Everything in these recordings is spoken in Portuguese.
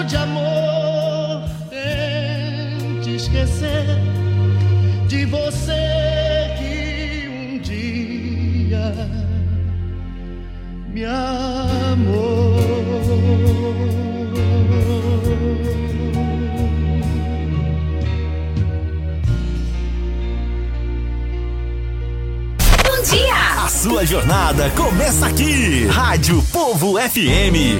de amor, tente esquecer de você que um dia me amou. Bom dia! A sua jornada começa aqui. Rádio Povo FM.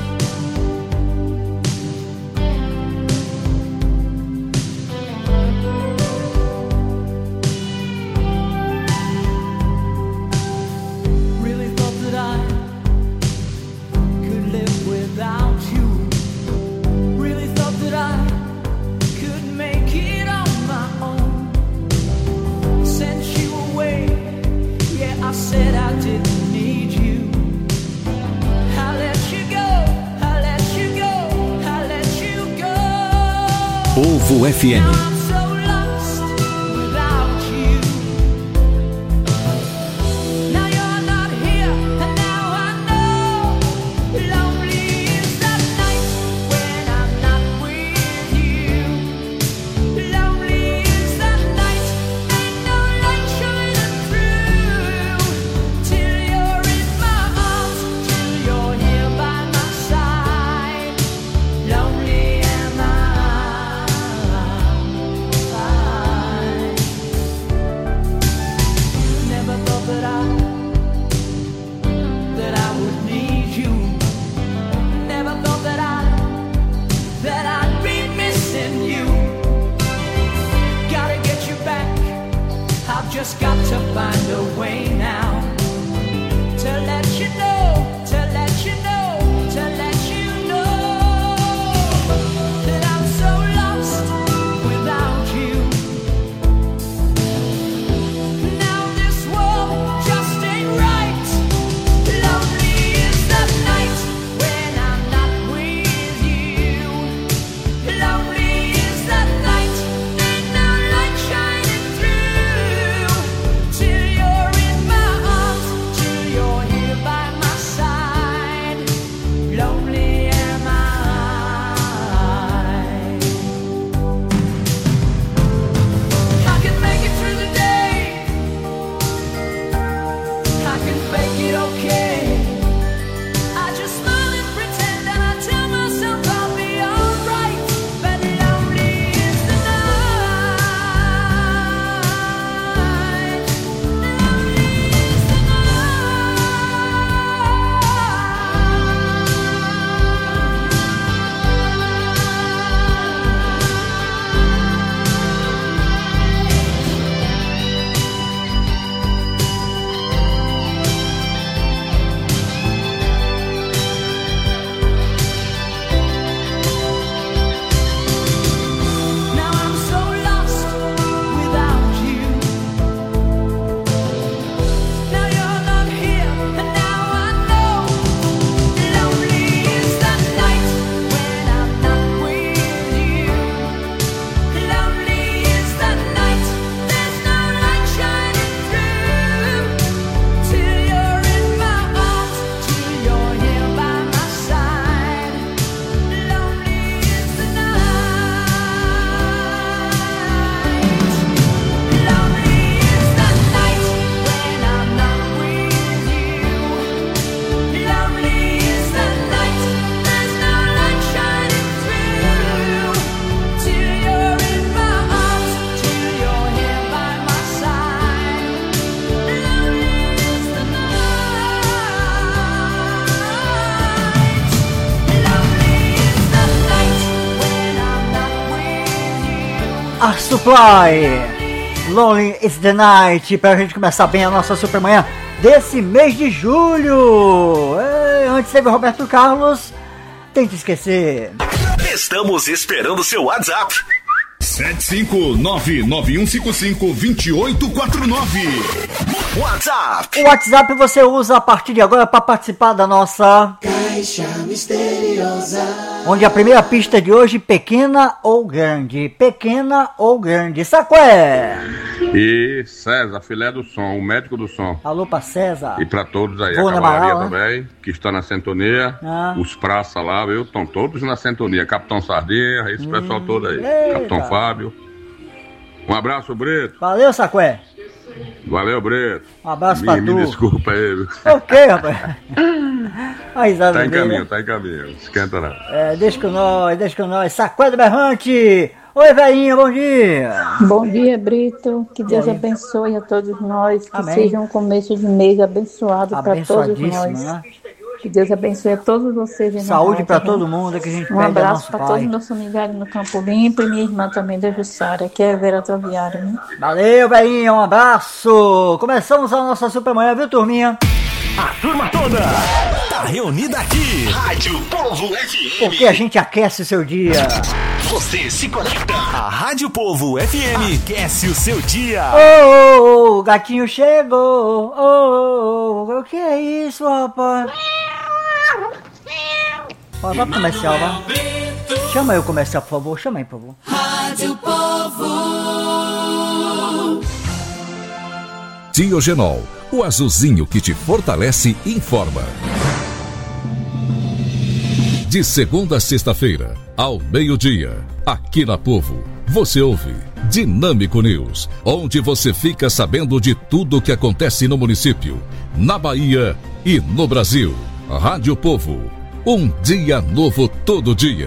Povo FM. Just got to find a way now to let you know, to let you know, to let you know that I'm so lost without you. Now this world just ain't right. Lonely is the night when I'm not with you. Lonely is the night, ain't no light shining through. Till you're in my arms, till you're here by my side. Lonely am I. I can make it through the day. I can fake it okay. I just smile and pretend and I tell myself I'll be alright. But lonely is the night. Lonely is the Now I'm so lost without you. Now you're not here, and now I know. Lonely is the night when I'm not with you. Lonely is the night, there's no light shining through. Till you're in my arms, till you're here by my side. Lonely is the night. Lonely is the night when I'm not with you. Lonely is the night, there's no light shining through. Till you're in my arms, till you're here by my side. Lonely is the night. Lonely is the night when I'm not with you. A Supply, Lonely is the Night, pra gente começar bem a nossa supermanhã desse mês de julho. Antes teve o Roberto Carlos, Tente Esquecer. Estamos esperando seu WhatsApp. 75991552849. WhatsApp. O WhatsApp você usa a partir de agora para participar da nossa caixa misteriosa. Onde a primeira pista de hoje, pequena ou grande? Pequena ou grande? Saqué! E César, filé do som, o médico do som. Alô pra César. E pra todos aí, Vou a na cavalaria Amaral, também, que está na sintonia. Ah. Os praça lá, viu? Estão todos na sintonia. Capitão Sardinha, esse pessoal todo aí. eita. Capitão Fábio. Um abraço, Brito. Valeu, Saqué. Valeu, Brito. Um abraço pra Me tu. desculpa aí, viu? Ok, rapaz. A risada Tá em dele, caminho, né? tá em caminho. Esquenta não. Deixa com nós. Saqué do Berrante. Oi, velhinha, bom dia. Bom dia, Brito. Que Deus E aí? abençoe a todos nós. Que Amém. seja um começo de mês abençoado para todos Abençoadíssimo, nós. né? Que Deus abençoe a todos vocês. Saúde pra todo mundo que a gente Um pede ao abraço nosso para pai. todos os meus familiares no Campo Limpo e minha irmã também da Jussara, que é a Vera Troviária, né? Valeu, velhinha, um abraço. Começamos a nossa supermanhã, viu, turminha? A turma toda tá reunida aqui. Rádio Povo FM. Porque a gente aquece o seu dia. Você se conecta. A Rádio Povo FM aquece o seu dia. O gatinho chegou. O que é isso, rapaz? Ó, vai pro comercial, vai. Chama aí o comercial, por favor. Chama aí, por favor. Rádio Povo. Diogenol, o azulzinho que te fortalece e informa. De segunda a sexta-feira, ao meio-dia, aqui na Povo, você ouve Dinâmico News, onde você fica sabendo de tudo o que acontece no município, na Bahia e no Brasil. Rádio Povo, um dia novo todo dia.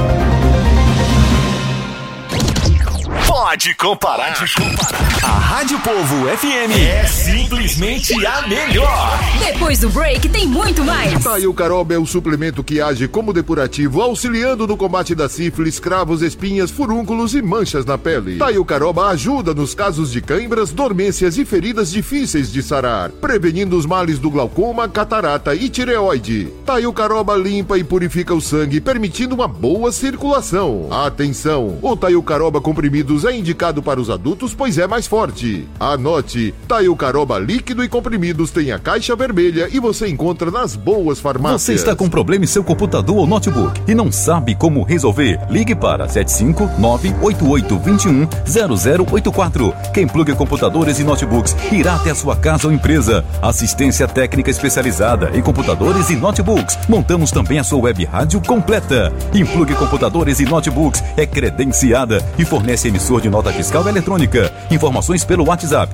Pode comparar. A Rádio Povo FM é simplesmente a melhor. Depois do break tem muito mais. Taiucaroba é o suplemento que age como depurativo, auxiliando no combate da sífilis, cravos, espinhas, furúnculos e manchas na pele. Taiucaroba ajuda nos casos de cãibras, dormências e feridas difíceis de sarar, prevenindo os males do glaucoma, catarata e tireoide. Taiucaroba limpa e purifica o sangue, permitindo uma boa circulação. Atenção! O Taiucaroba comprimidos é indicado para os adultos, pois é mais forte. Anote, Taiucaroba líquido e comprimidos tem a caixa vermelha e você encontra nas boas farmácias. Você está com problema em seu computador ou notebook e não sabe como resolver? Ligue para 75988210084. Quem pluga computadores e notebooks irá até a sua casa ou empresa. Assistência técnica especializada em computadores e notebooks. Montamos também a sua web rádio completa. Implugue computadores e notebooks é credenciada e fornece emissor de nota fiscal eletrônica. Informações pelo WhatsApp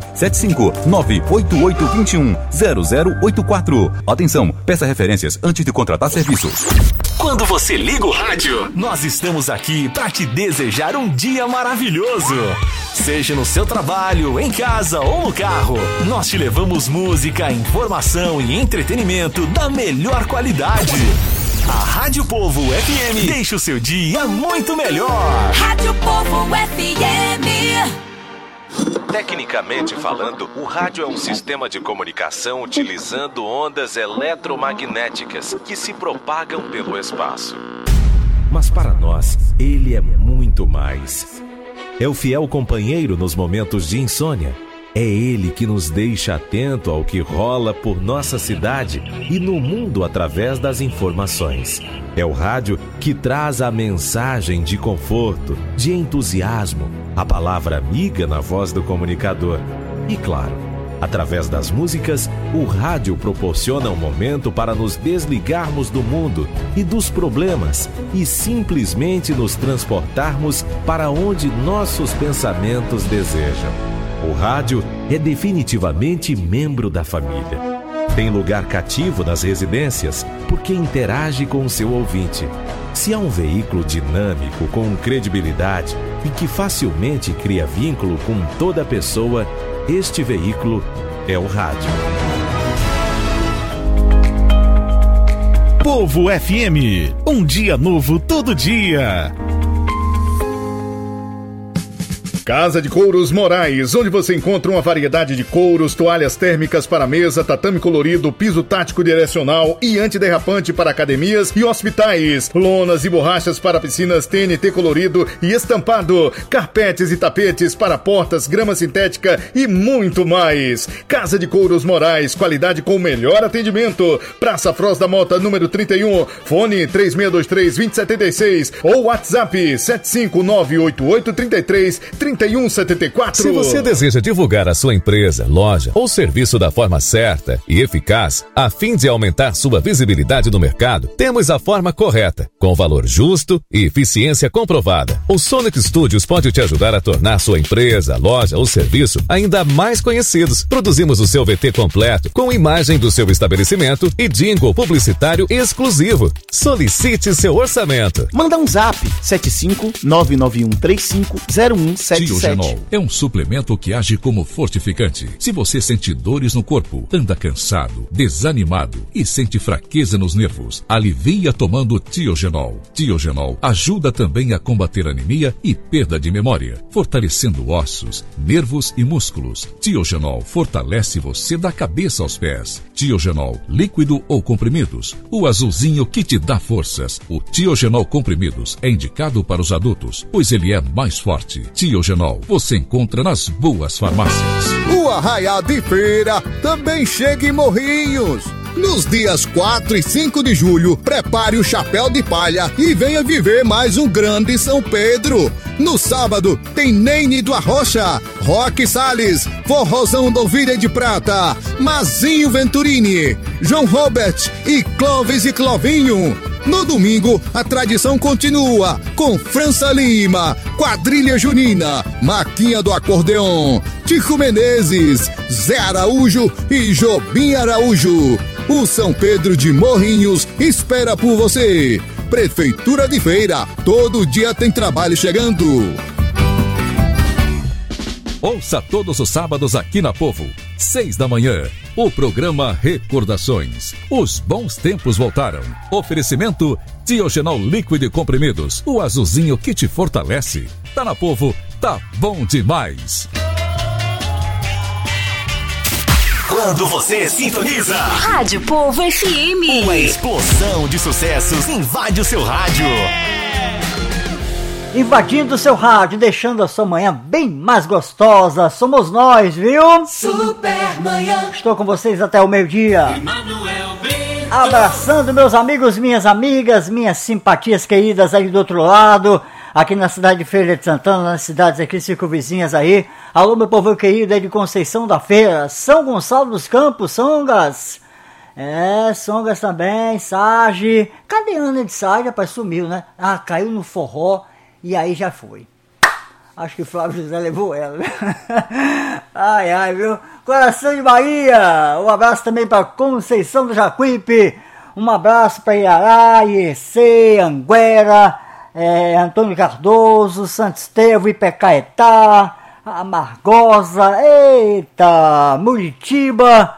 75988210084. Atenção, peça referências antes de contratar serviços. Quando você liga o rádio, nós estamos aqui para te desejar um dia maravilhoso. Seja no seu trabalho, em casa ou no carro, nós te levamos música, informação e entretenimento da melhor qualidade. A Rádio Povo FM deixa o seu dia muito melhor. Rádio Povo FM. Tecnicamente falando, o rádio é um sistema de comunicação utilizando ondas eletromagnéticas que se propagam pelo espaço. Mas para nós, ele é muito mais. É o fiel companheiro nos momentos de insônia. É ele que nos deixa atento ao que rola por nossa cidade e no mundo através das informações. É o rádio que traz a mensagem de conforto, de entusiasmo, a palavra amiga na voz do comunicador. E claro, através das músicas, o rádio proporciona um momento para nos desligarmos do mundo e dos problemas e simplesmente nos transportarmos para onde nossos pensamentos desejam. O rádio é definitivamente membro da família. Tem lugar cativo nas residências porque interage com o seu ouvinte. Se há um veículo dinâmico, com credibilidade e que facilmente cria vínculo com toda pessoa, este veículo é o rádio. Povo FM, um dia novo todo dia. Casa de Couros Moraes, onde você encontra uma variedade de couros, toalhas térmicas para mesa, tatame colorido, piso tático direcional e antiderrapante para academias e hospitais, lonas e borrachas para piscinas TNT colorido e estampado, carpetes e tapetes para portas, grama sintética e muito mais. Casa de Couros Moraes, qualidade com o melhor atendimento. Praça Froz da Mota, número 31, fone 3623-2076 ou WhatsApp 75988333174. Se você deseja divulgar a sua empresa, loja ou serviço da forma certa e eficaz, a fim de aumentar sua visibilidade no mercado, temos a forma correta, com valor justo e eficiência comprovada. O Sonic Studios pode te ajudar a tornar sua empresa, loja ou serviço ainda mais conhecidos. Produzimos o seu VT completo, com imagem do seu estabelecimento e jingle publicitário exclusivo. Solicite seu orçamento. Manda um zap 75991350177. Tiogenol é um suplemento que age como fortificante. Se você sente dores no corpo, anda cansado, desanimado e sente fraqueza nos nervos, alivia tomando Tiogenol. Tiogenol ajuda também a combater anemia e perda de memória, fortalecendo ossos, nervos e músculos. Tiogenol fortalece você da cabeça aos pés. Tiogenol, líquido ou comprimidos, o azulzinho que te dá forças. O Tiogenol comprimidos é indicado para os adultos, pois ele é mais forte. Tiogenol você encontra nas boas farmácias. O Arraiá de Feira também chega em Morrinhos. Nos dias 4 e 5 de julho, prepare o chapéu de palha e venha viver mais um grande São Pedro. No sábado, tem Neine do Arrocha, Roque Salles, Forrozão do Ovelha de Prata, Mazinho Venturini, João Robert e Clóvis e Clovinho. No domingo, a tradição continua com França Lima, Quadrilha Junina, Maquinha do Acordeon, Tico Menezes, Zé Araújo e Jobim Araújo. O São Pedro de Morrinhos espera por você. Prefeitura de Feira, todo dia tem trabalho chegando. Ouça todos os sábados aqui na Povo, 6 da manhã. O programa Recordações. Os bons tempos voltaram. Oferecimento Tiogenol líquido e comprimidos. O azulzinho que te fortalece. Tá na Povo, tá bom demais. Quando você sintoniza Rádio Povo FM. Uma explosão de sucessos invade o seu rádio. Invadindo o seu rádio, deixando a sua manhã bem mais gostosa. Somos nós, viu? Supermanhã. Estou com vocês até o meio-dia. Abraçando meus amigos, minhas amigas, minhas simpatias queridas aí do outro lado. Aqui na cidade de Feira de Santana, nas cidades aqui circunvizinhas aí. Alô, meu povo querido aí de Conceição da Feira, São Gonçalo dos Campos, Songas. Songas também, Sage. Cadê a Ana de Sage? Rapaz, sumiu, né? Ah, caiu no forró e aí já foi. Acho que o Flávio José levou ela. Ai, ai, viu? Coração de Bahia. Um abraço também para Conceição do Jacuípe. Um abraço para Iará, Iecê, Anguera, Antônio Cardoso, Santo Estevão, Ipecaetá, Amargosa, eita, Muritiba,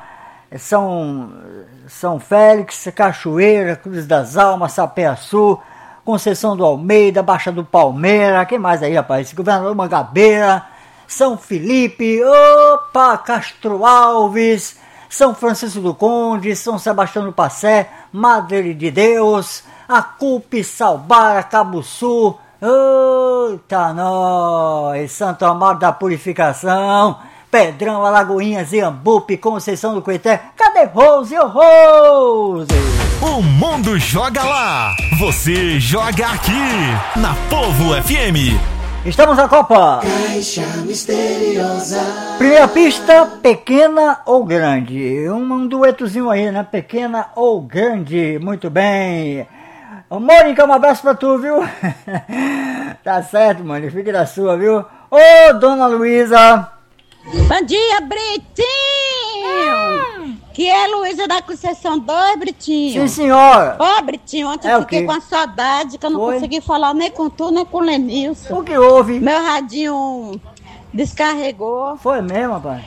São Félix, Cachoeira, Cruz das Almas, Sapé-Açu, Conceição do Almeida, Baixa do Palmeira, quem mais aí, rapaz? Governador Mangabeira, São Felipe, opa, Castro Alves, São Francisco do Conde, São Sebastião do Passé, Madre de Deus, Acupe, Salbara, Cabuçu, eita nós, Santo Amaro da Purificação, Pedrão, Alagoinhas, Iambupe, Conceição do Coité. Cadê Rose? Ô Rose! O mundo joga lá, você joga aqui, na Povo FM. Estamos na Copa. Caixa misteriosa. Primeira pista, pequena ou grande? Um duetozinho aí, né? Pequena ou grande? Muito bem. Ô, Mônica, um abraço pra tu, viu? Tá certo, mano. Fica da sua, viu? Ô, Dona Luísa. Bom dia, Britinho! Que é Luísa da Conceição 2, Britinho? Sim, senhora. Ô, Britinho, ontem eu fiquei com a saudade que eu não consegui falar nem com tu, nem com o Lenilson. O que houve? Meu radinho descarregou. Foi mesmo, rapaz?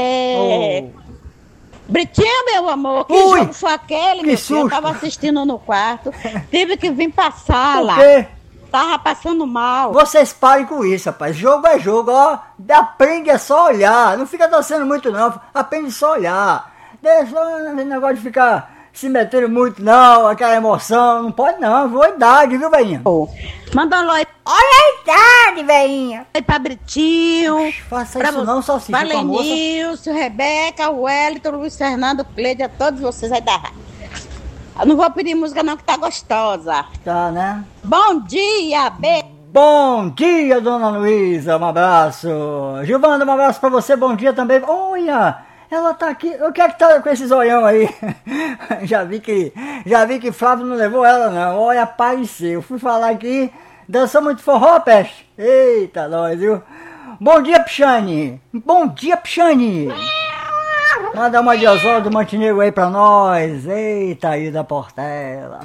Britinho, meu amor, que jogo foi aquele, meu filho? Eu tava assistindo no quarto, tive que vir passar lá. Por quê? tava passando mal. Vocês parem com isso, rapaz. Jogo é jogo, ó. Aprende é só olhar. Não fica torcendo muito, não. Aprende só olhar. Deixa o negócio de ficar se metendo muito, não. Aquela emoção. Não pode, não. Boa idade, viu, velhinha? Manda um oi. Olha a idade, velhinha. Oi pra Britinho. Faça isso não, Salsicha, com a moça. Valenilson, Rebeca, Wellington, Luiz Fernando, Cleide, a todos vocês aí da rádio. Eu não vou pedir música não, que tá gostosa. Tá, né? Bom dia, Bom dia, dona Luísa, um abraço. Gilvana, um abraço pra você, bom dia também. Olha, ela tá aqui. O que é que tá com esse zoião aí? já vi que Flávio não levou ela, não. Olha, apareceu. Fui falar aqui, dançou muito forró, peste? Eita, nós, viu? Bom dia, Pichane. Bom dia, Pichane. Manda uma de Oswaldo Montenegro aí pra nós. Eita, aí da Portela.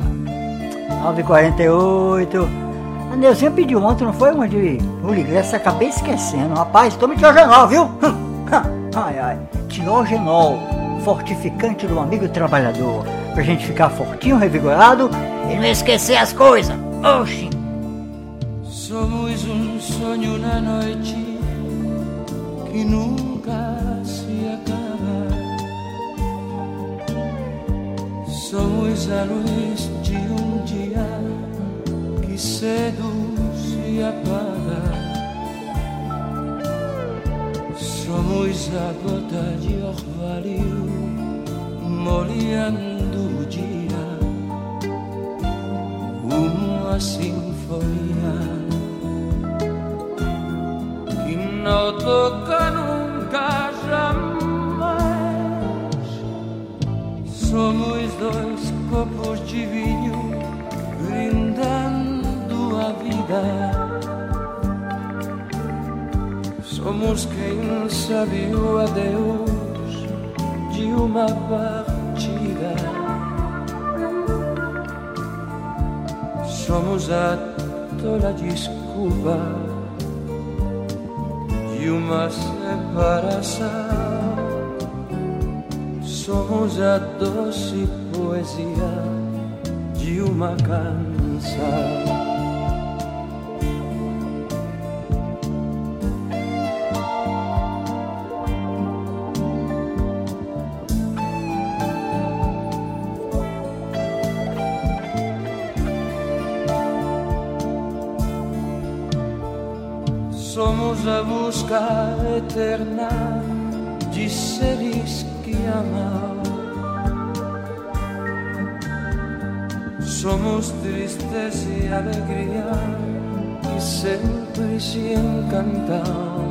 9h48. A Neuzinha pediu ontem, não foi? Uma de Uligresso, acabei esquecendo. Rapaz, tome Tiogenol, viu? Ai, ai. Tiogenol, fortificante do amigo trabalhador. Pra gente ficar fortinho, revigorado e não esquecer as coisas. Oxi. Somos sonho na noite que nunca se acaba. Somos a luz de dia que cedo se apaga. Somos a gota de orvalho molhando o dia, uma sinfonia que não toca nunca jamais. Somos dois copos de vinho brindando a vida. Somos quem sabe o adeus de uma partida. Somos a tola desculpa de uma separação. Somos a doce poesia de uma canção. Somos a busca eterna de seres que amam. Somos tristeza e alegria que sempre se encantam.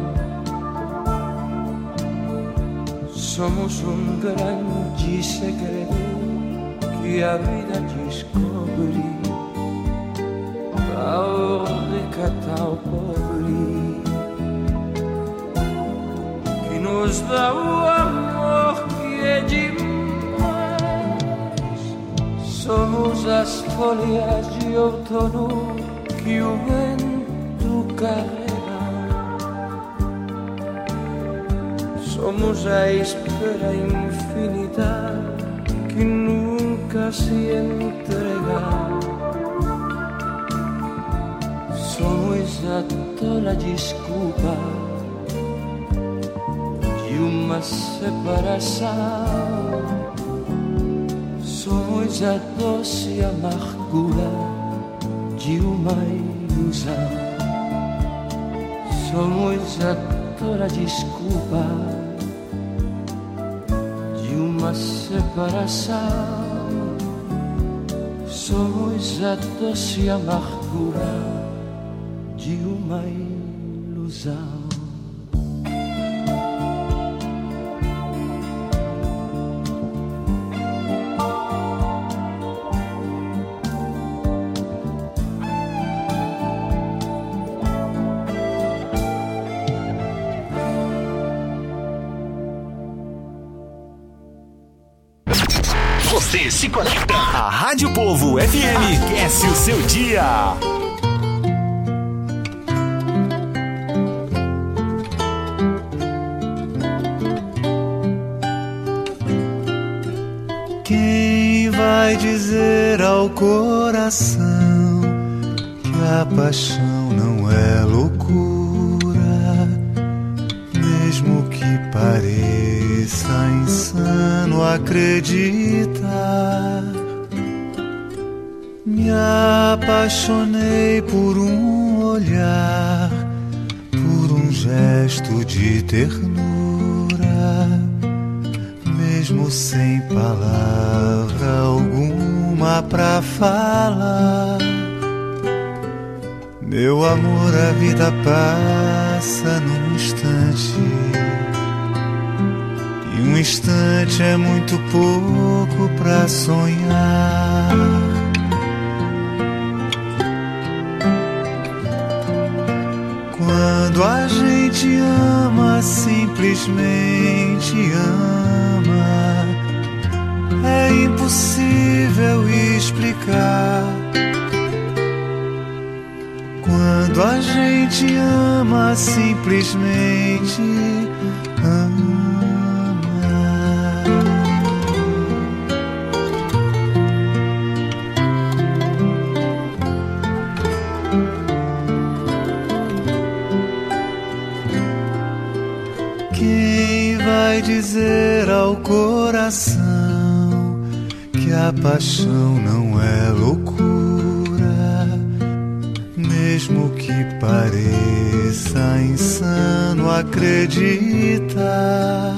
Somos grande segredo que a vida descobre. Tão rica, tão pobre, que nos dá o amor que é demais. Somos as folhas de outono que o vento carrega. Somos a espera infinita que nunca se entrega. Somos a tola desculpa de uma separação. Somos a doce amargura de uma ilusão. Somos a tola desculpa de uma separação. Somos a doce amargura de uma ilusão. Você se conecta. A Rádio Povo FM aquece o seu dia. Quem vai dizer ao coração que a paixão não é loucura, mesmo que pareça insano acreditar. Me apaixonei por um olhar, por um gesto de ternura, mesmo sem palavra alguma pra falar. Meu amor, a vida passa num instante, e um instante é muito pouco pra sonhar. Quando a gente ama, simplesmente ama, é impossível explicar. Quando a gente ama, simplesmente ama. Quem vai dizer ao coração que a paixão não é loucura, mesmo que pareça insano acreditar?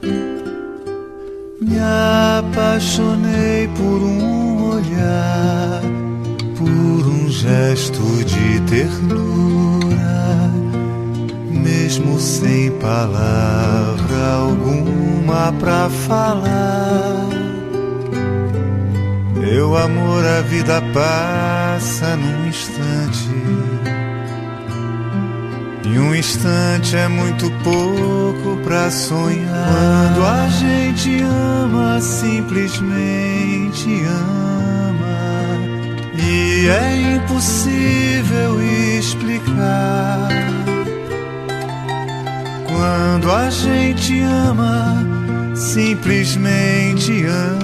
Me apaixonei por um olhar, por um gesto de ternura, mesmo sem palavra alguma pra falar. Meu amor, a vida passa num instante, e um instante é muito pouco pra sonhar. Quando a gente ama, simplesmente ama, e é impossível explicar. Quando a gente ama, simplesmente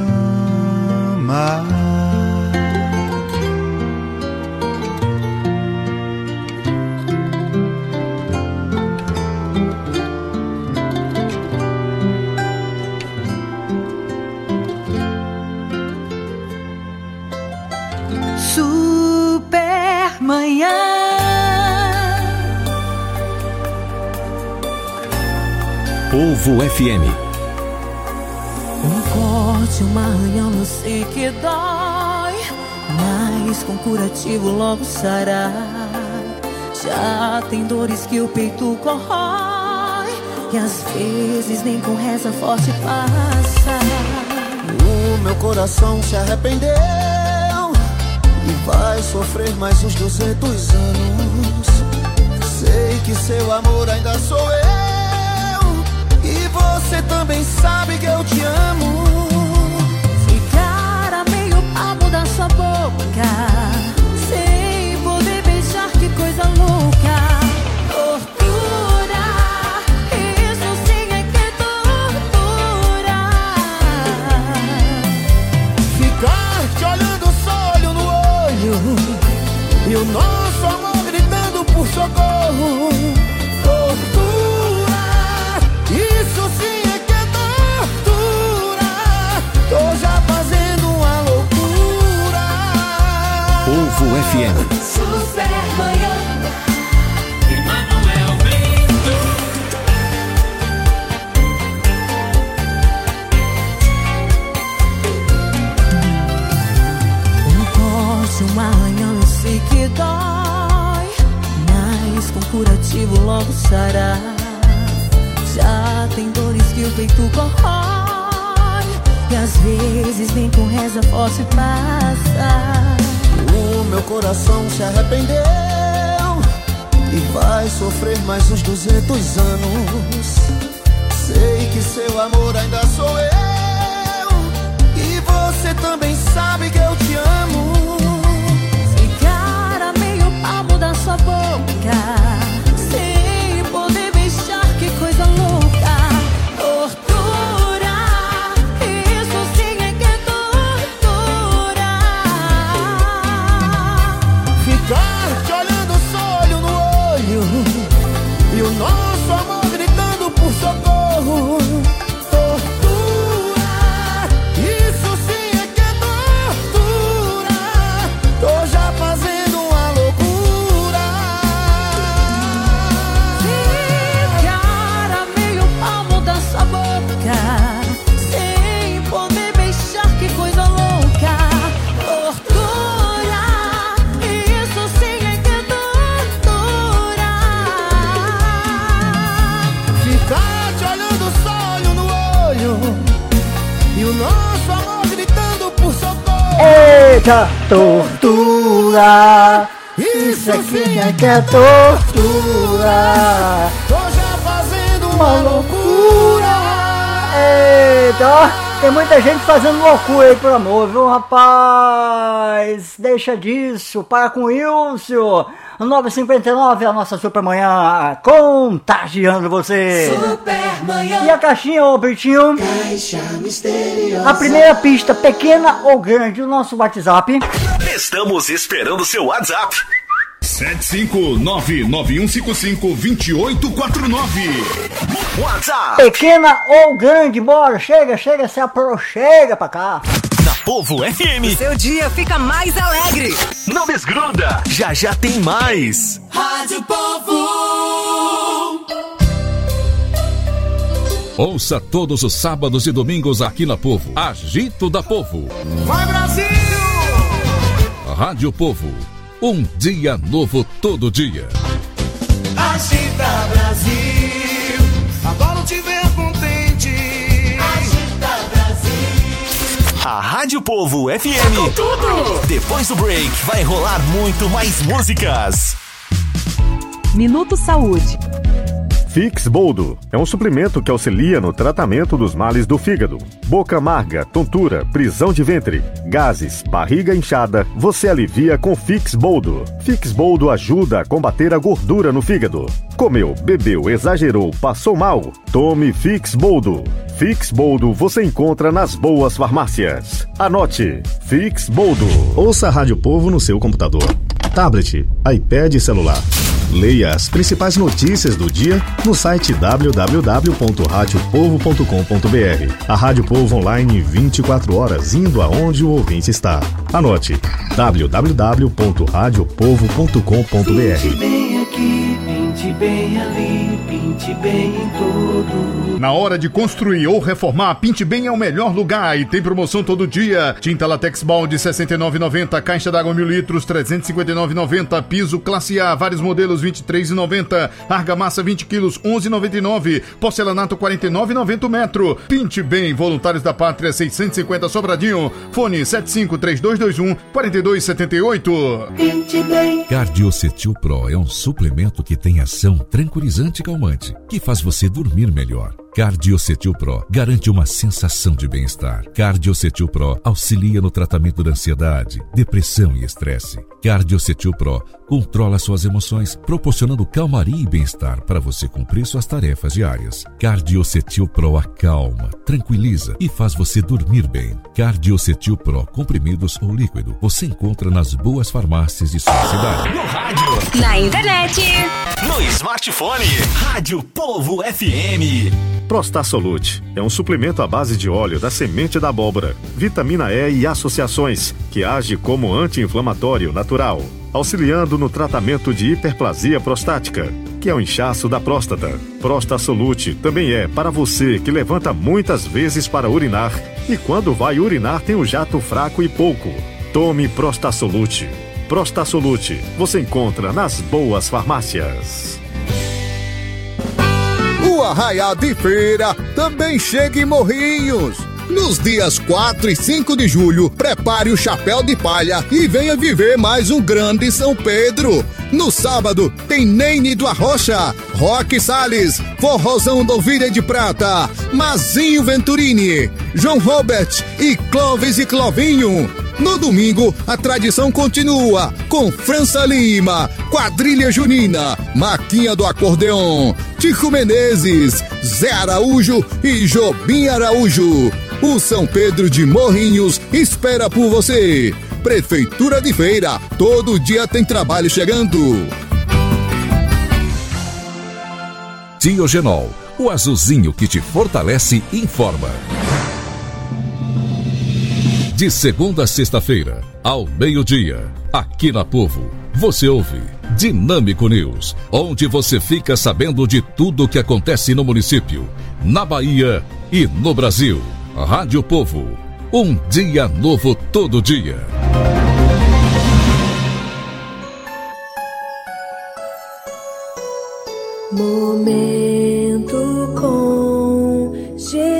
ama. Supermanhã. Povo FM. Um corte, um arranhão, eu sei que dói, mas com curativo logo sará. Já tem dores que o peito corrói, e às vezes nem com reza forte passa. O meu coração se arrependeu e vai sofrer mais uns 200 anos. Sei que seu amor ainda sou eu, e você também sabe que eu te amo. Ficar a meio palmo da sua boca, sem poder beijar, que coisa louca. Tortura, isso sim é que é tortura. Ficar te olhando só olho no olho, e o nosso amor gritando por socorro. Tortura, isso sim é que é tortura. Tô já fazendo uma loucura. Povo FM. Supermanhã. Emanuel Brito. Um corte, um arranhão, eu sei que dói, mas com curativo logo sará. Já tem dores que o peito corrói, e às vezes nem com reza forte passa. O meu coração se arrependeu e vai sofrer mais uns 200 anos. Sei que seu amor ainda sou eu, e você também sabe que eu te amo. Ficar a meio palmo da sua boca, sem poder beijar, que coisa louca. Tortura, isso sim é que é tortura. Ficar te Eita, tortura. Isso aqui é que é tortura. Tô já fazendo uma loucura. Eita, ó, tem muita gente fazendo loucura aí, por amor, viu, rapaz? Deixa disso, para com isso. 9h59, a nossa Supermanhã contagiando você. Supermanhã. E a caixinha, ô Britinho? Caixa misteriosa. A primeira pista, pequena ou grande, o nosso WhatsApp. Estamos esperando seu WhatsApp. 759-9155-2849. WhatsApp. Pequena ou grande, bora, chega, se aproxega pra cá. Na Povo FM. Seu dia fica mais alegre. Não desgruda, já já tem mais. Rádio Povo. Ouça todos os sábados e domingos aqui na Povo. Agito da Povo. Vai, Brasil! Rádio Povo. Um dia novo todo dia. Agita, Brasil. Adoro te ver contente. Agita, Brasil. A Rádio Povo FM. Tudo. Depois do break, vai rolar muito mais músicas. Minuto Saúde. Fix Boldo é um suplemento que auxilia no tratamento dos males do fígado. Boca amarga, tontura, prisão de ventre, gases, barriga inchada, você alivia com Fix Boldo. Fix Boldo ajuda a combater a gordura no fígado. Comeu, bebeu, exagerou, passou mal? Tome Fix Boldo. Fix Boldo você encontra nas boas farmácias. Anote, Fix Boldo. Ouça a Rádio Povo no seu computador, tablet, iPad e celular. Leia as principais notícias do dia no site www.radiopovo.com.br. A Rádio Povo online 24 horas, indo aonde o ouvinte está. Anote, www.radiopovo.com.br. Pinte bem aqui, pinte bem ali, pinte bem em todo. Na hora de construir ou reformar, Pinte Bem é o melhor lugar e tem promoção todo dia. Tinta Latex Balde R$ 69,90, caixa d'água 1000 litros R$ 359,90, piso classe A, vários modelos R$ 23,90, argamassa 20 quilos R$ 11,99, porcelanato R$ 49,90 metro. Pinte Bem, Voluntários da Pátria 650 Sobradinho, fone 75-3221-4278. Pinte Bem. Cardiocetil Pro é um suplemento que tem ação tranquilizante e calmante, que faz você dormir melhor. Cardiocetil Pro garante uma sensação de bem-estar. Cardiocetil Pro auxilia no tratamento da ansiedade, depressão e estresse. Cardiocetil Pro controla suas emoções, proporcionando calmaria e bem-estar para você cumprir suas tarefas diárias. Cardiocetil Pro acalma, tranquiliza e faz você dormir bem. Cardiocetil Pro, comprimidos ou líquido, você encontra nas boas farmácias de sua cidade. No rádio, Na internet, no smartphone, Rádio Povo FM. Prostasolute é um suplemento à base de óleo da semente da abóbora, vitamina E e associações, que age como anti-inflamatório natural, auxiliando no tratamento de hiperplasia prostática, que é o inchaço da próstata. Prostasolute também é para você que levanta muitas vezes para urinar e quando vai urinar tem um jato fraco e pouco. Tome Prostasolute. Prostasolute você encontra nas boas farmácias. O Arraiá de Feira também chega em Morrinhos. Nos dias 4 e 5 de julho, prepare o chapéu de palha e venha viver mais um grande São Pedro. No sábado, tem Neine do Arrocha, Roque Salles, Forrozão do Ovelha de Prata, Mazinho Venturini, João Robert e Clóvis e Clovinho. No domingo, a tradição continua com França Lima, Quadrilha Junina, Maquinha do Acordeon, Tico Menezes, Zé Araújo e Jobim Araújo. O São Pedro de Morrinhos espera por você. Prefeitura de Feira, todo dia tem trabalho chegando. Diogenol, o azulzinho que te fortalece, informa. De segunda a sexta-feira, ao meio-dia, aqui na Povo, você ouve Dinâmico News, onde você fica sabendo de tudo o que acontece no município, na Bahia e no Brasil. Rádio Povo, um dia novo todo dia. Momento com Jesus.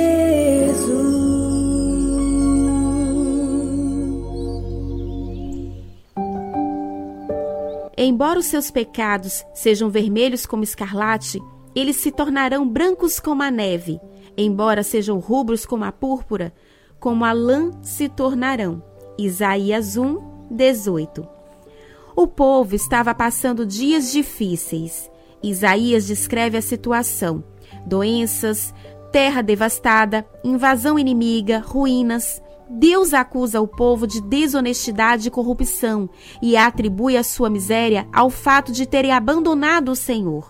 embora os seus pecados sejam vermelhos como escarlate, eles se tornarão brancos como a neve. Embora sejam rubros como a púrpura, como a lã se tornarão. Isaías 1:18. O povo estava passando dias difíceis. Isaías descreve a situação: doenças, terra devastada, invasão inimiga, ruínas. Deus acusa o povo de desonestidade e corrupção e atribui a sua miséria ao fato de terem abandonado o Senhor.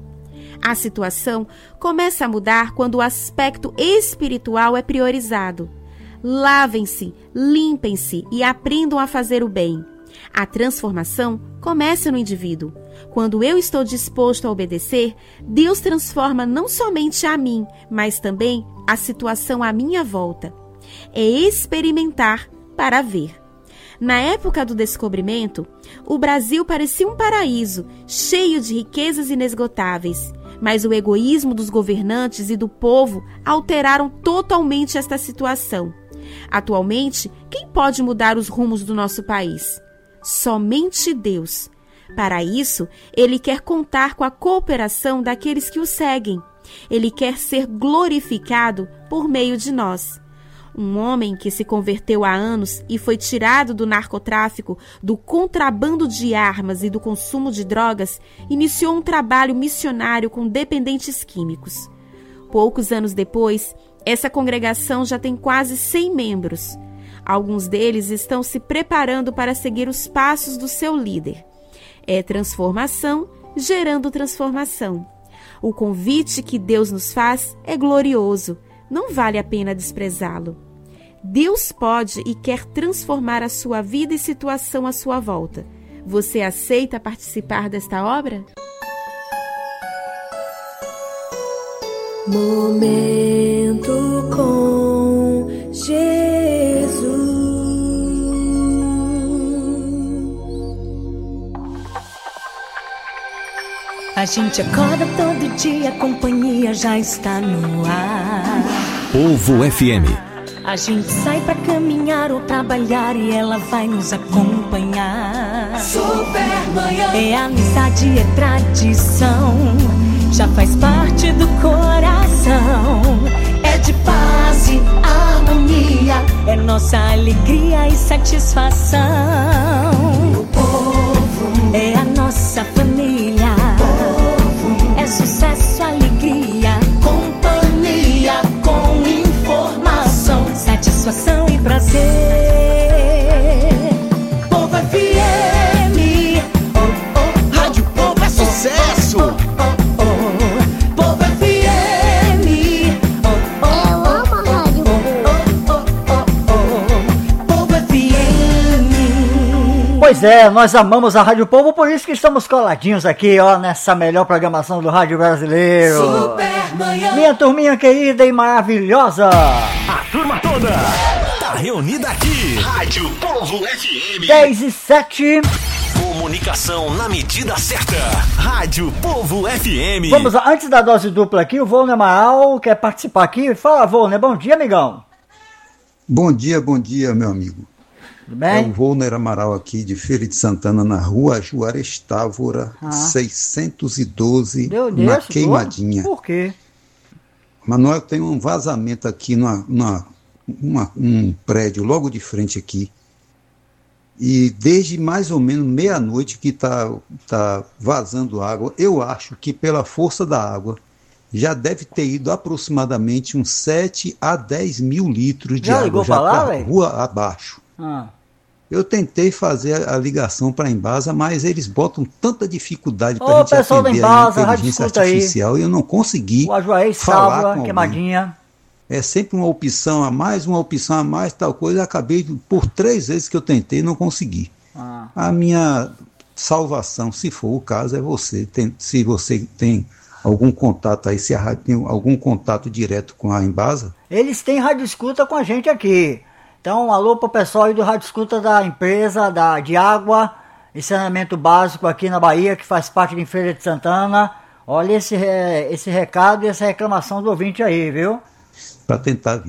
A situação começa a mudar quando o aspecto espiritual é priorizado. Lavem-se, limpem-se e aprendam a fazer o bem. A transformação começa no indivíduo. Quando eu estou disposto a obedecer, Deus transforma não somente a mim, mas também a situação à minha volta. É experimentar para ver. Na época do descobrimento, o Brasil parecia um paraíso, cheio de riquezas inesgotáveis. Mas o egoísmo dos governantes e do povo alteraram totalmente esta situação. Atualmente, quem pode mudar os rumos do nosso país? Somente Deus. Para isso, Ele quer contar com a cooperação daqueles que o seguem. Ele quer ser glorificado por meio de nós. Um homem que se converteu há anos e foi tirado do narcotráfico, do contrabando de armas e do consumo de drogas, iniciou um trabalho missionário com dependentes químicos. Poucos anos depois, essa congregação já tem quase 100 membros. Alguns deles estão se preparando para seguir os passos do seu líder. É transformação gerando transformação. O convite que Deus nos faz é glorioso. Não vale a pena desprezá-lo. Deus pode e quer transformar a sua vida e situação à sua volta. Você aceita participar desta obra? Momento com Jesus. A gente acorda todo dia, a companhia já está no ar. Povo FM. A gente sai pra caminhar ou trabalhar e ela vai nos acompanhar. Supermanhã. É amizade, é tradição, já faz parte do coração. É de paz e harmonia, é nossa alegria e satisfação. O povo é a nossa família. É sucesso, alegria, companhia com informação, satisfação e prazer. Povo FM, oh, oh, Rádio Povo é sucesso. Povo FM, oh, oh, eu amo a Rádio Povo FM. Pois é, nós amamos a Rádio Povo, por isso que estamos coladinhos aqui, ó, nessa melhor programação do rádio brasileiro. Supermanhã. Minha turminha querida e maravilhosa. A turma toda tá reunida aqui. Rádio Povo FM. 10:07. Comunicação na medida certa. Rádio Povo FM. Vamos lá, antes da dose dupla aqui, o Volner Amaral quer participar aqui. Fala, Volner. Bom dia, amigão. Bom dia, meu amigo. Tudo bem? É o Volner Amaral aqui de Feira de Santana, na rua Juarez Távora, 612, Meu na Deus, Queimadinha. Por quê? Manuel, tem um vazamento aqui num prédio logo de frente aqui. E desde mais ou menos meia-noite que tá vazando água. Eu acho que pela força da água já deve ter ido aproximadamente uns 7 a 10 mil litros de Já água. ligou Já pra lá, pra velho? rua abaixo. Eu tentei fazer a ligação para a Embasa, mas eles botam tanta dificuldade para a gente pessoal da atender Embasa, a rádio inteligência escuta aí. artificial e eu não consegui O Ajuaí, falar com Sálvia, alguém. Queimadinha. É sempre uma opção a mais, tal coisa. Acabei por 3 vezes que eu tentei e não consegui. A minha salvação, se for o caso, é você. Se você tem algum contato aí, se a rádio tem algum contato direto com a Embasa, Eles têm rádio escuta com a gente aqui. Então, um alô pro pessoal aí do rádio escuta da empresa de água e saneamento básico aqui na Bahia, que faz parte de Feira de Santana. Olha esse recado e essa reclamação do ouvinte aí, viu? para tentar vir.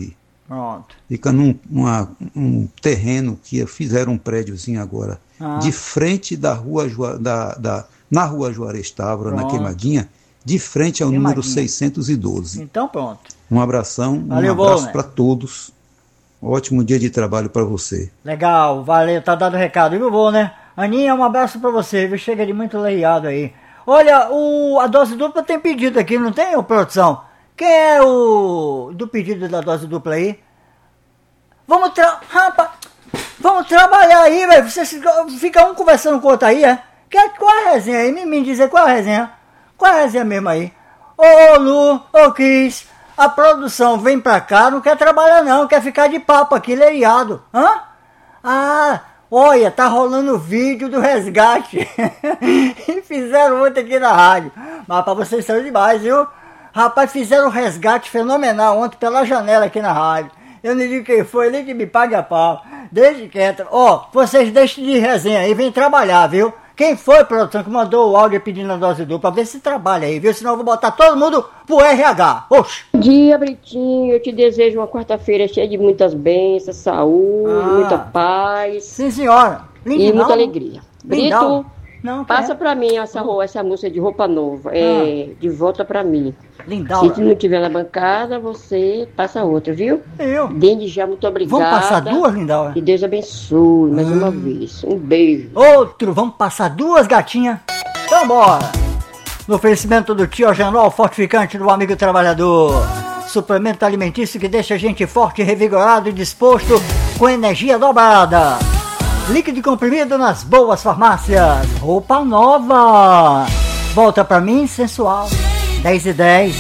Pronto. Fica um terreno que fizeram um prédiozinho agora. De frente da rua na rua Juarez Távora, na Queimadinha, de frente ao número 612. Então pronto. Um abração, Valeu, um abraço né? para todos. Ótimo dia de trabalho para você. Legal, valeu, tá dado o recado, viu, vô, né? Aninha, um abraço pra você, viu? Chega de muito leiado aí. Olha, a dose dupla tem pedido aqui, não tem, ô, produção? Quem é o do pedido da dose dupla aí? Vamos trabalhar aí, velho. Vocês ficam um conversando com o outro aí, é? Qual é a resenha aí? Me diz aí, qual é a resenha? Qual é a resenha mesmo aí? Ô Lu, ô Cris, a produção vem pra cá, não quer trabalhar não, quer ficar de papo aqui, leiado. Hã? Ah, olha, tá rolando o vídeo do resgate. E fizeram ontem aqui na rádio. Mas pra vocês são demais, viu? Rapaz, fizeram um resgate fenomenal ontem pela janela aqui na rádio. Eu não digo quem foi, nem que me pague a pau. Deixe quieto. Ó, vocês deixem de resenha aí, vem trabalhar, viu? Quem foi, produção, que mandou o áudio pedindo a dose dupla? Vê se trabalha aí, viu? Senão eu vou botar todo mundo pro RH. Oxi! Bom dia, Britinho. Eu te desejo uma quarta-feira cheia de muitas bênçãos, saúde, muita paz. Sim, senhora. E muita alegria. Lindão. Brito, passa pra mim essa música de roupa nova. De volta pra mim. Lindão. Se não tiver na bancada, você passa outra, viu? Desde já, muito obrigada. Vamos passar duas, Lindão? Que Deus abençoe mais uma vez. Um beijo. Outro, vamos passar duas gatinhas? Então bora! No oferecimento do Tio Janol, fortificante do amigo trabalhador. Suplemento alimentício que deixa a gente forte, revigorado e disposto com energia dobrada. Líquido comprimido nas boas farmácias. Roupa nova. Volta pra mim, sensual. 10:10.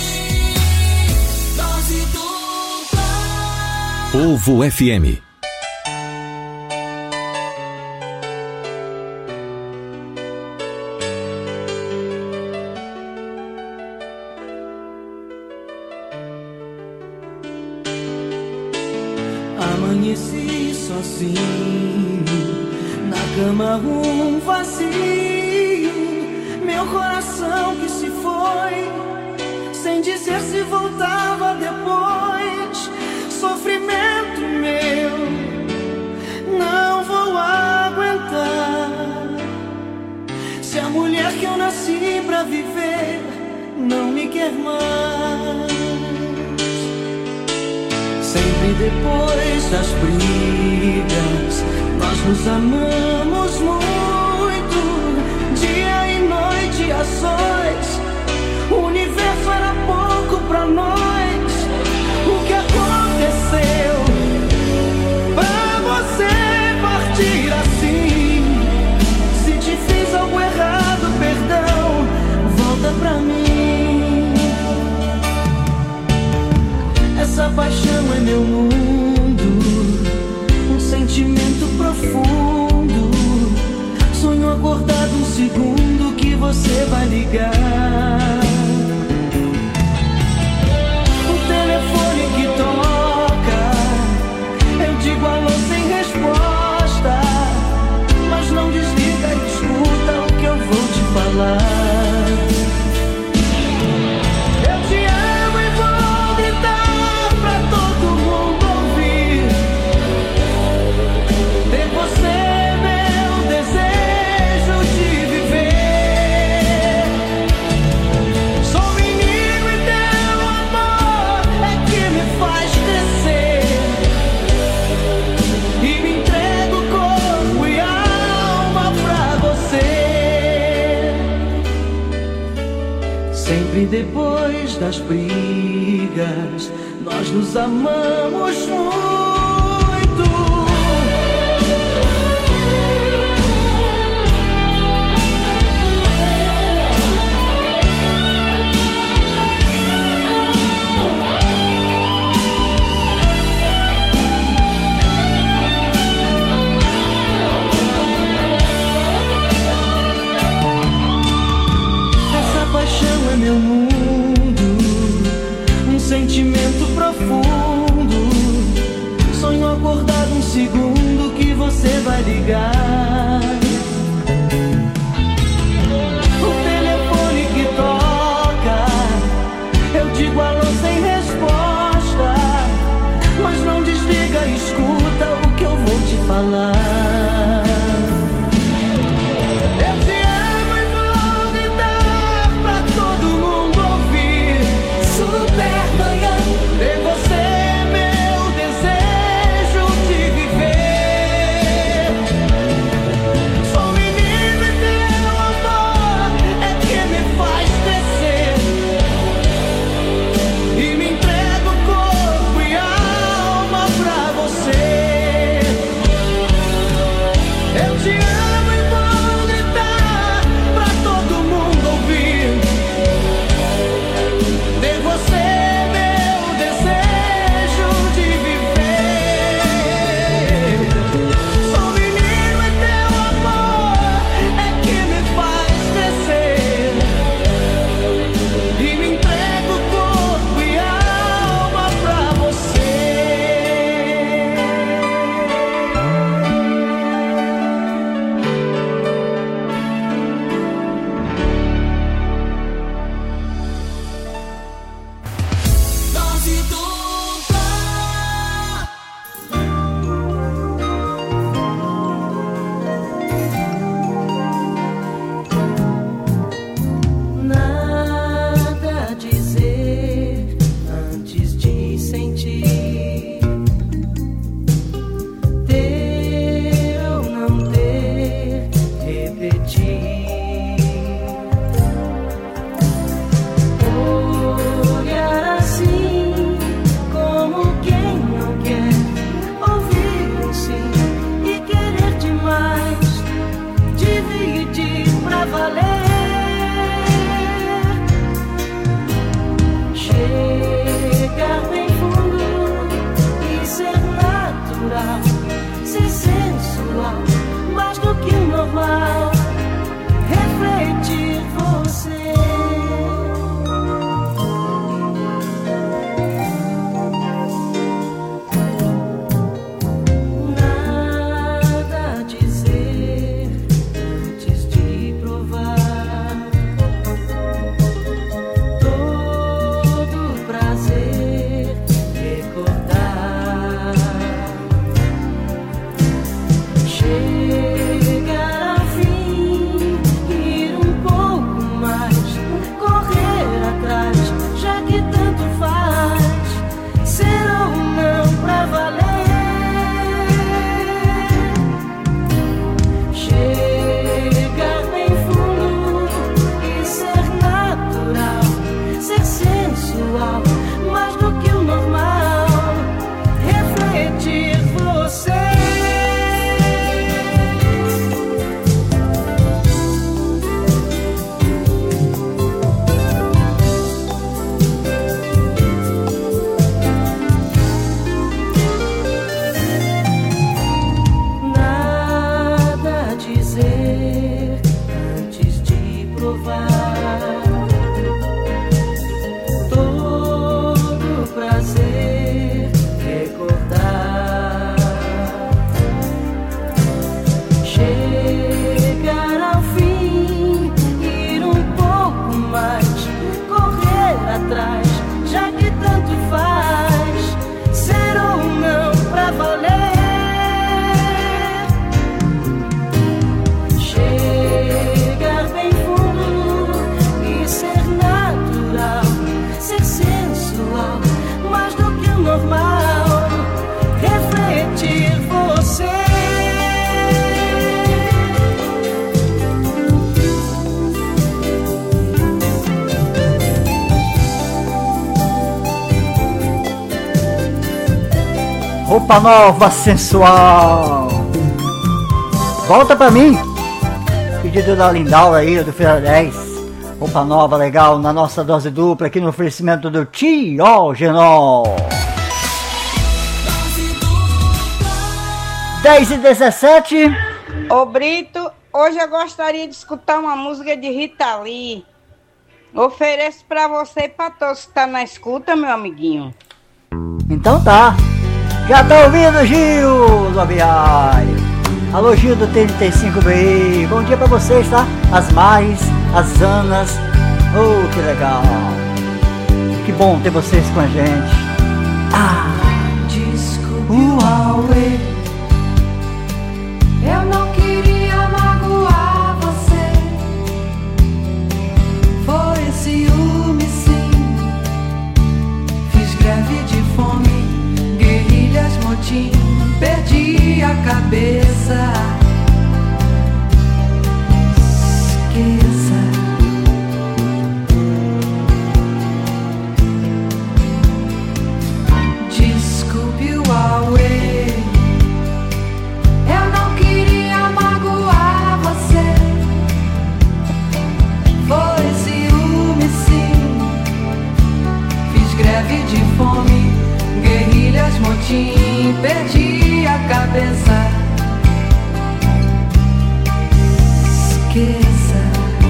Povo FM. Amanheci sozinho, na cama um vazio, meu coração que se foi, sem dizer se voltava depois. Sofrimento meu, não vou aguentar. Se a mulher que eu nasci pra viver não me quer mais. Sempre depois das brigas, nós nos amamos muito, dia e noite a sós. O universo era pouco pra nós. O que aconteceu pra você partir assim? Se te fiz algo errado, perdão, volta pra mim. Essa paixão é meu mundo, um sentimento profundo. Sonho acordado um segundo que você vai ligar. O telefone que toca, eu digo alô sem resposta, mas não desliga e escuta o que eu vou te falar. Sempre depois das brigas, nós nos amamos muito. É meu mundo, um sentimento profundo. Sonho acordado um segundo que você vai ligar. O telefone que toca, eu digo alô sem resposta, mas não Roupa nova, sensual. Volta pra mim. Pedido da Lindau aí, do Feira 10. Roupa nova, legal, na nossa dose dupla, aqui no oferecimento do Tiogenol. 10h17. Ô Brito, hoje eu gostaria de escutar uma música de Rita Lee. Ofereço pra você e pra todos que tá na escuta, meu amiguinho. Então tá. Já tá ouvindo, Gil do Aviário. Alô, Gil do 35BI. Bom dia pra vocês, tá? As Maris, as Anas. Oh, que legal. Que bom ter vocês com a gente. Desculpe o Huawei. Eu não queria magoar você. Foi ciúme, sim. Fiz greve de fome, guerrilhas, motim. Perdi a cabeça. Esqueça. Desculpe o Huawei. Eu não queria magoar você. Foi ciúme, sim. Fiz greve de fome, guerrilhas, motim. Perdi a cabeça. Esqueça.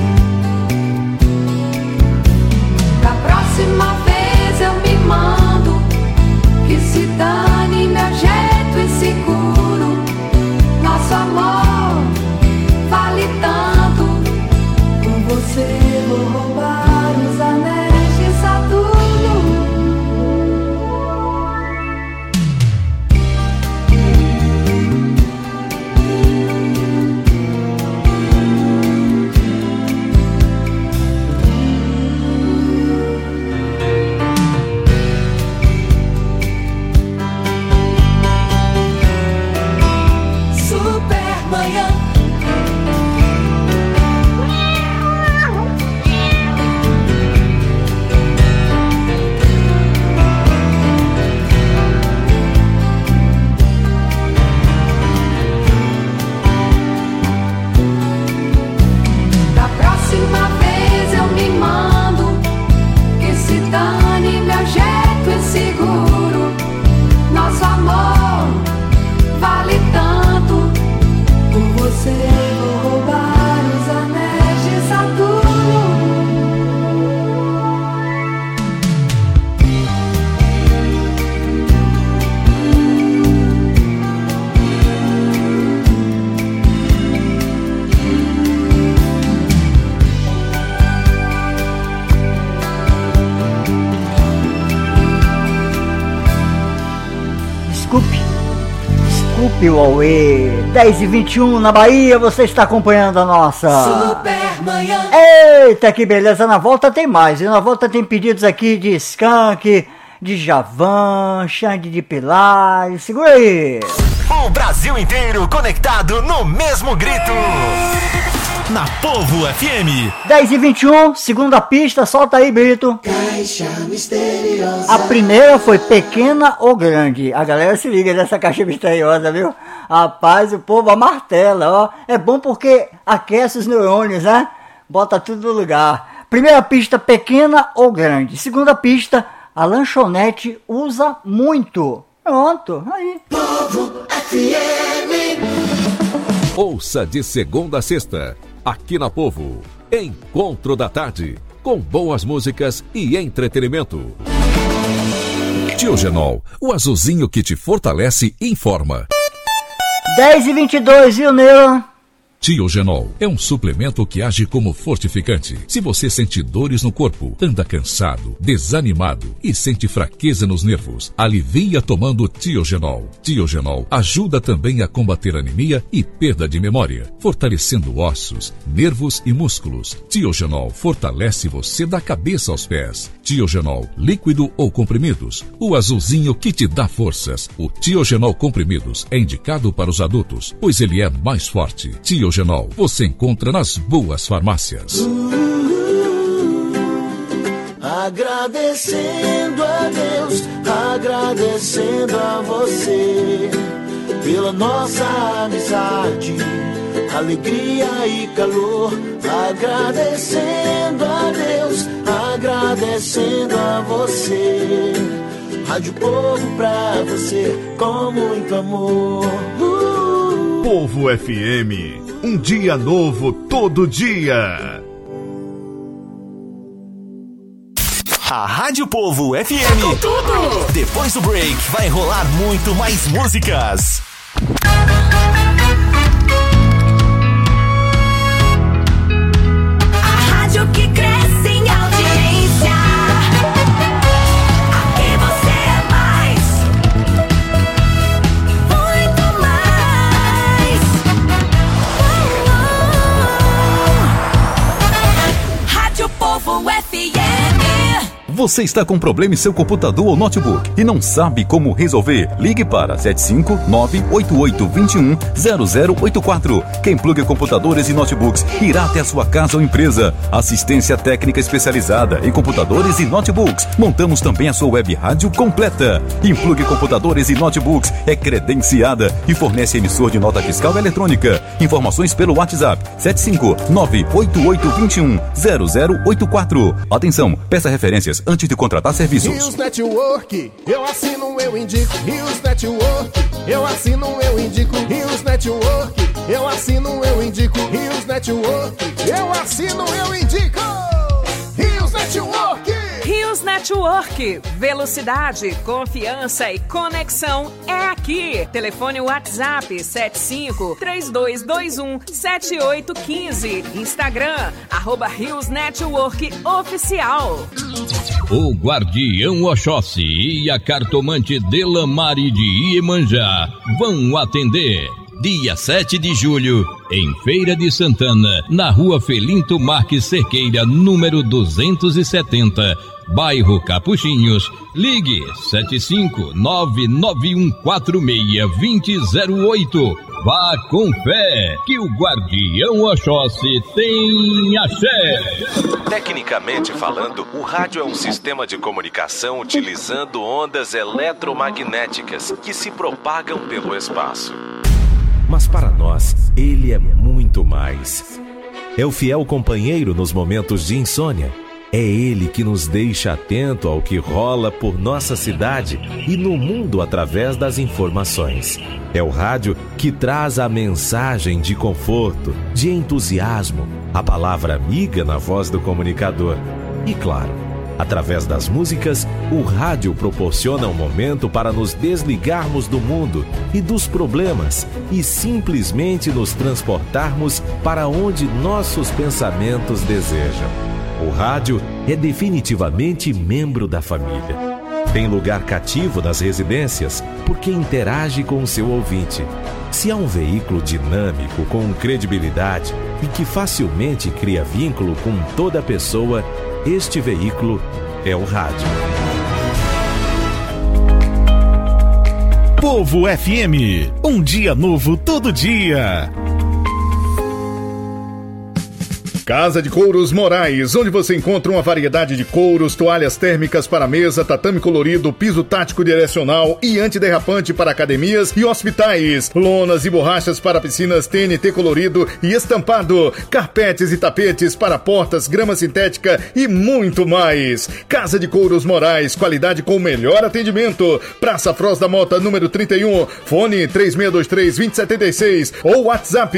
Da próxima vez eu me mando. Que se dane meu jeito inseguro. Nosso amor vale tanto. Com você vou roubar os anéis de Saturno. Supermanhã. Da próxima vez eu me mando. Que se dane meu jeito inseguro. Nosso amor vale tanto. Por você vou roubar os anéis de Saturno. Desculpe o Huawei. 10h21 na Bahia, você está acompanhando a nossa Supermanhã. Eita, que beleza, na volta tem mais. E na volta tem pedidos aqui de Skank, de Javan, Xande de Pilar. Segura aí. O Brasil inteiro conectado no mesmo grito. Na Povo FM. 10h21, segunda pista, solta aí, Brito. Caixa misteriosa. A primeira foi pequena ou grande. A galera se liga nessa caixa misteriosa, viu? Rapaz, o povo amartela, ó. É bom porque aquece os neurônios, né? Bota tudo no lugar. Primeira pista, pequena ou grande. Segunda pista, a lanchonete usa muito. Pronto, aí. Povo FM. Ouça de segunda a sexta, aqui na Povo, Encontro da Tarde, com boas músicas e entretenimento. Tiogenol, o azulzinho que te fortalece e informa. 10h22, viu, Neila? Tiogenol é um suplemento que age como fortificante. Se você sente dores no corpo, anda cansado, desanimado e sente fraqueza nos nervos, alivia tomando Tiogenol. Tiogenol ajuda também a combater anemia e perda de memória, fortalecendo ossos, nervos e músculos. Tiogenol fortalece você da cabeça aos pés. Tiogenol, líquido ou comprimidos, o azulzinho que te dá forças. O Tiogenol comprimidos é indicado para os adultos, pois ele é mais forte. Tiogenol você encontra nas boas farmácias. agradecendo a Deus, agradecendo a você pela nossa amizade, alegria e calor, agradecendo a Deus, agradecendo a você. Rádio Povo pra você com muito amor. Povo FM, um dia novo todo dia. A Rádio Povo FM. Tudo. Depois do break vai rolar muito mais músicas. A rádio que cresce em audiência. Aqui você é mais. Muito mais. Rádio Povo FM. Você está com problema em seu computador ou notebook e não sabe como resolver? Ligue para 759-8821-0084. Quem pluga computadores e notebooks irá até a sua casa ou empresa. Assistência técnica especializada em computadores e notebooks. Montamos também a sua web rádio completa. Implugue computadores e notebooks é credenciada e fornece emissor de nota fiscal eletrônica. Informações pelo WhatsApp 759-8821-0084. Atenção, peça referências antes de contratar serviços. Rios Network, eu assino, eu indico. Rios Network, eu assino, eu indico. Rios Network, eu assino, eu indico. Rios Network, eu assino, eu indico. Rios Network. Rios Network, velocidade, confiança e conexão é aqui. Telefone WhatsApp 75-3221-7815. Instagram, @Rios Network Oficial. O Guardião Oxóssi e a cartomante Delamare de Iemanjá vão atender. Dia 7 de julho, em Feira de Santana, na Rua Felinto Marques Cerqueira, número 270, bairro Capuchinhos. Ligue 75991462008. Vá com fé, que o Guardião Oxóssi tem axé. Tecnicamente falando, o rádio é um sistema de comunicação utilizando ondas eletromagnéticas que se propagam pelo espaço. Mas para nós, ele é muito mais. É o fiel companheiro nos momentos de insônia. É ele que nos deixa atento ao que rola por nossa cidade e no mundo através das informações. É o rádio que traz a mensagem de conforto, de entusiasmo, a palavra amiga na voz do comunicador. E claro, através das músicas, o rádio proporciona um momento para nos desligarmos do mundo e dos problemas e simplesmente nos transportarmos para onde nossos pensamentos desejam. O rádio é definitivamente membro da família. Tem lugar cativo nas residências porque interage com o seu ouvinte. Se há um veículo dinâmico, com credibilidade e que facilmente cria vínculo com toda pessoa, este veículo é o rádio. Povo FM, um dia novo todo dia. Casa de Couros Moraes, onde você encontra uma variedade de couros, toalhas térmicas para mesa, tatame colorido, piso tático direcional e antiderrapante para academias e hospitais, lonas e borrachas para piscinas TNT colorido e estampado, carpetes e tapetes para portas, grama sintética e muito mais. Casa de Couros Moraes, qualidade com o melhor atendimento. Praça Froz da Mota, número 31, fone 3623-2076 ou WhatsApp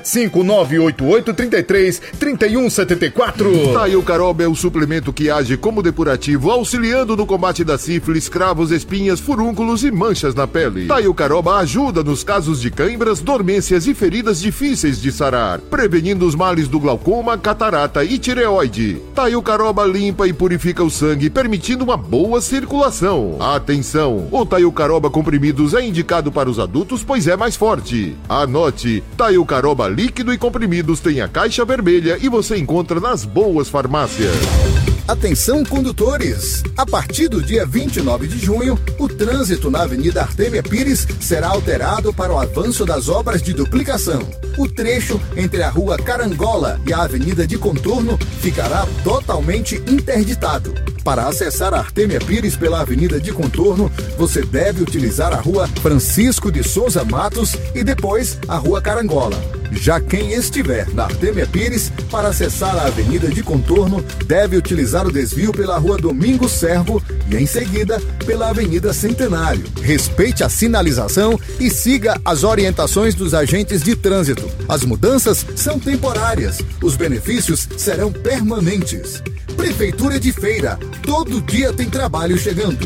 75988333174. Taio Caroba é o suplemento que age como depurativo, auxiliando no combate da sífilis, cravos, espinhas, furúnculos e manchas na pele. Taio Caroba ajuda nos casos de cãibras, dormências e feridas difíceis de sarar, prevenindo os males do glaucoma, catarata e tireoide. Taio Caroba limpa e purifica o sangue, permitindo uma boa circulação. Atenção! O Taio Caroba comprimidos é indicado para os adultos, pois é mais forte. Anote: Taio Caroba líquido e comprimidos tem a caixa vermelha e você encontra nas boas farmácias. Atenção, condutores! A partir do dia 29 de junho, o trânsito na Avenida Artemia Pires será alterado para o avanço das obras de duplicação. O trecho entre a Rua Carangola e a Avenida de Contorno ficará totalmente interditado. Para acessar a Artêmia Pires pela Avenida de Contorno, você deve utilizar a Rua Francisco de Souza Matos e depois a Rua Carangola. Já quem estiver na Artêmia Pires, para acessar a Avenida de Contorno, deve utilizar o desvio pela Rua Domingos Servo e, em seguida, pela Avenida Centenário. Respeite a sinalização e siga as orientações dos agentes de trânsito. As mudanças são temporárias, os benefícios serão permanentes. Prefeitura de Feira, todo dia tem trabalho chegando.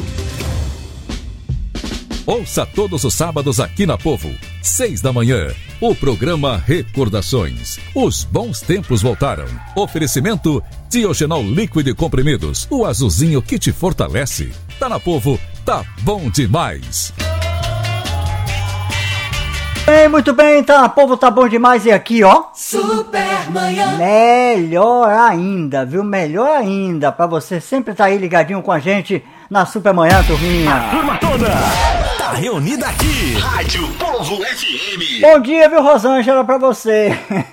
Ouça todos os sábados aqui na Povo, 6 da manhã, o programa Recordações. Os bons tempos voltaram. Oferecimento Diogenol líquido e comprimidos, o azulzinho que te fortalece. Tá na Povo, tá bom demais. Muito bem, tá na Povo, tá bom demais. E aqui, ó, Supermanhã. melhor ainda, viu? Melhor ainda, pra você sempre tá aí ligadinho com a gente na Supermanhã, turminha. A turma toda tá reunida aqui. Rádio Povo FM. Bom dia, viu, Rosângela, pra você.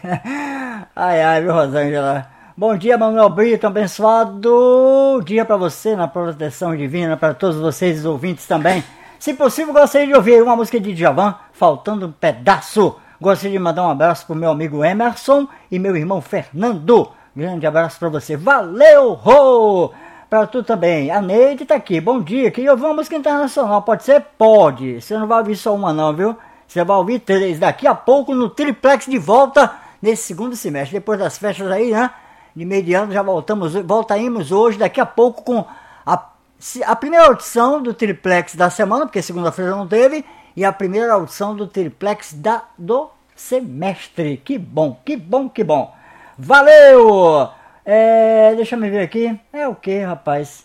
Ai, viu, Rosângela. Bom dia, Manuel Brito, abençoado dia pra você, na proteção divina, pra todos vocês ouvintes também. Se possível, gostaria de ouvir uma música de Djavan, Faltando um Pedaço. Gostaria de mandar um abraço pro meu amigo Emerson e meu irmão Fernando. Grande abraço pra você. Valeu, Rô! Pra tu também. A Neide tá aqui. Bom dia. Queria ouvir uma música internacional. Pode ser? Pode. Você não vai ouvir só uma não, viu? Você vai ouvir 3. Daqui a pouco no Triplex de volta nesse segundo semestre. Depois das festas aí, né? De meio de ano já voltaremos hoje. Daqui a pouco com a primeira audição do Triplex da semana, porque segunda-feira não teve. E a primeira audição do Triplex do semestre. Que bom, que bom, que bom. Valeu! Deixa eu me ver aqui. É o que, rapaz?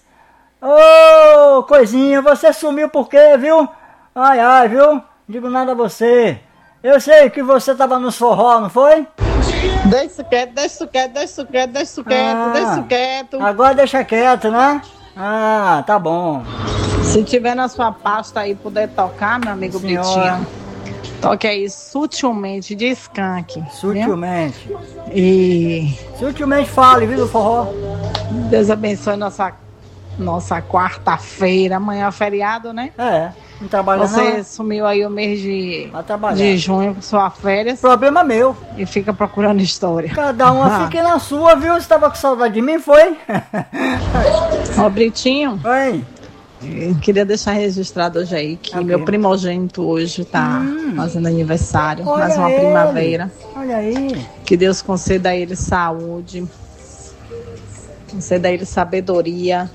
Ô, coisinha, você sumiu por quê, viu? Ai, viu? Digo nada a você. Eu sei que você tava nos forró, não foi? Deixa quieto, deixa quieto, deixa quieto, deixa quieto, deixa quieto. Agora deixa quieto, né? Ah, tá bom. Se tiver na sua pasta aí, puder tocar, meu amigo Britinho, toque aí Sutilmente de Skank. Sutilmente. Viu? E sutilmente fale, viu, do forró. Deus abençoe nossa quarta-feira. Amanhã é feriado, né? Não trabalha não. Você sumiu aí o mês de junho com suas férias. Problema meu. E fica procurando história. Cada uma fica na sua, viu? Você tava com saudade de mim, foi? Ó, Britinho. Oi. Queria deixar registrado hoje aí que meu primogênito hoje tá fazendo aniversário. Mais uma primavera. Olha aí. Que Deus conceda a ele saúde, conceda a ele sabedoria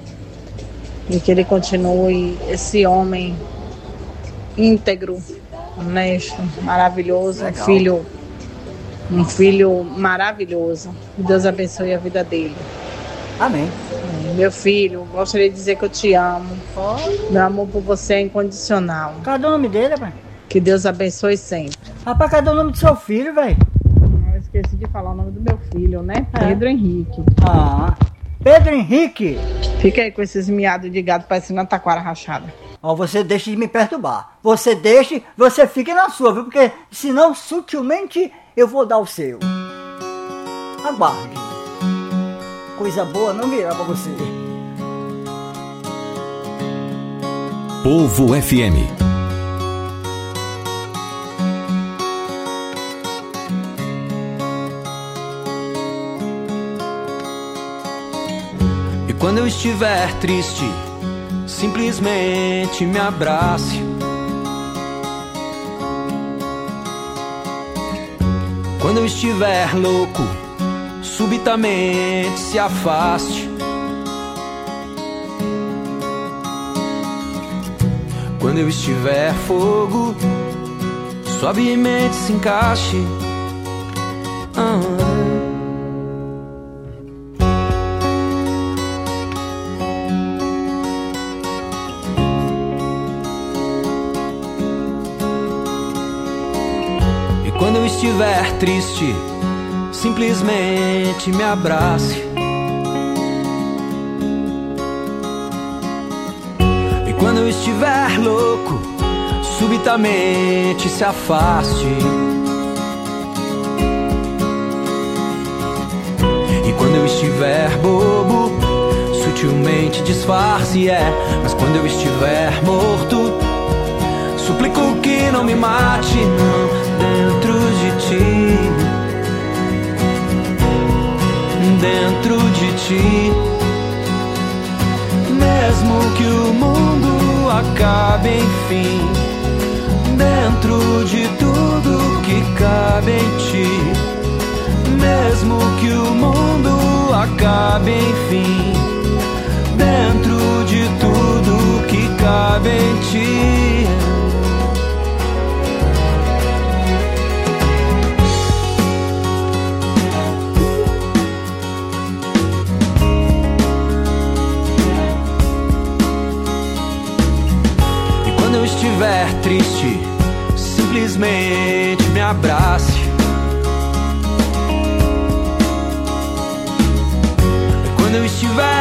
e que ele continue esse homem íntegro, honesto, maravilhoso, um filho maravilhoso. Que Deus abençoe a vida dele. Amém. Meu filho, gostaria de dizer que eu te amo. Meu amor por você é incondicional. Cadê o nome dele, rapaz? Que Deus abençoe sempre. Rapaz, cadê o nome do seu filho, velho? Eu esqueci de falar o nome do meu filho, né? Pedro Henrique. Pedro Henrique? Fica aí com esses miados de gado parecendo uma taquara rachada. Você deixa de me perturbar. Você fica na sua, viu? Porque senão, sutilmente, eu vou dar o seu. Aguarde. Coisa boa não virá pra você. Povo FM. E quando eu estiver triste, simplesmente me abrace. Quando eu estiver louco, subitamente se afaste. Quando eu estiver fogo, suavemente se encaixe. E quando eu estiver triste, simplesmente me abrace. E quando eu estiver louco, subitamente se afaste. E quando eu estiver bobo, sutilmente simplesmente disfarce, mas quando eu estiver morto, suplico que não me mate, não, dentro de ti, dentro de ti. Mesmo que o mundo acabe, enfim, dentro de tudo que cabe em ti. Mesmo que o mundo acabe, enfim, dentro de tudo que cabe em ti. E quando eu estiver triste, simplesmente me abrace. Quando eu estiver